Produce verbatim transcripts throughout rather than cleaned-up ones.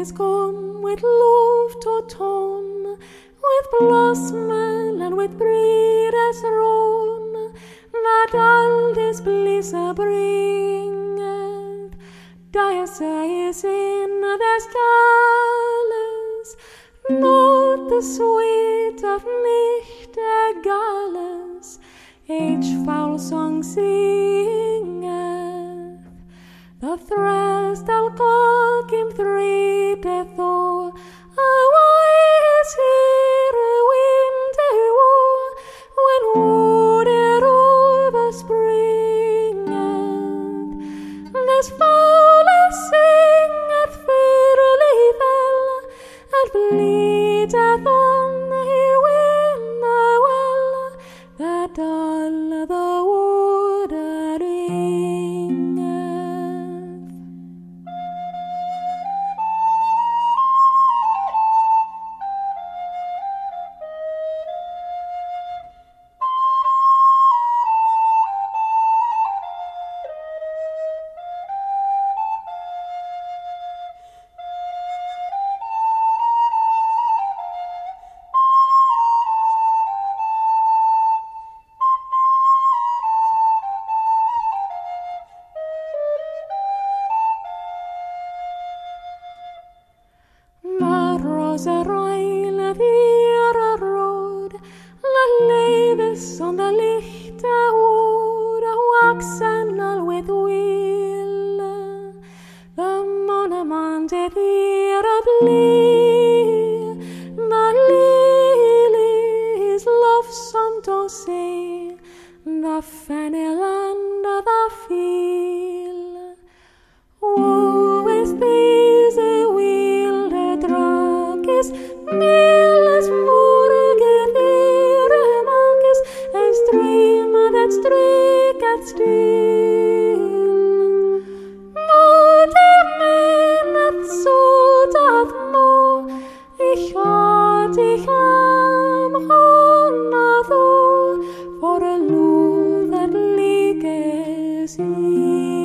is come with love to tone, with blossom and with breeders run, that all this bliss bringeth. Dia says in their stalles, not the sweet of nicht egales, each foul song singeth. The threstal call came three death o'er, away is here a winter war, when wood it overspringeth. This fowler singeth fairly well, and bleedeth on here winter well, that all the wood ringeth. Rosa Royle vira road, la leves on the lichte wood, waxen all with will. The monument it vira blee, the lilies lovesome to see, the fennel under the field. Woe is these a wilde drakes, milles morgen ihre makes, as dream that striketh still. Not a man that so doth know, ich hat ich am honado, for a love that liges ill.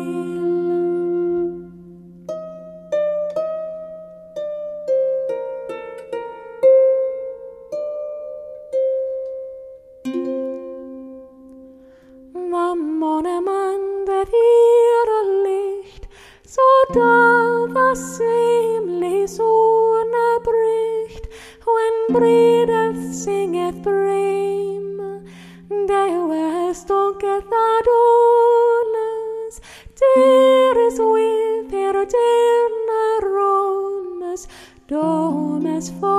The monument that ihre Licht, so da was seemlich Sonne bricht, when breedeth singeth brame, der west dunketh Adonis, der is with her dear Nerones, domes for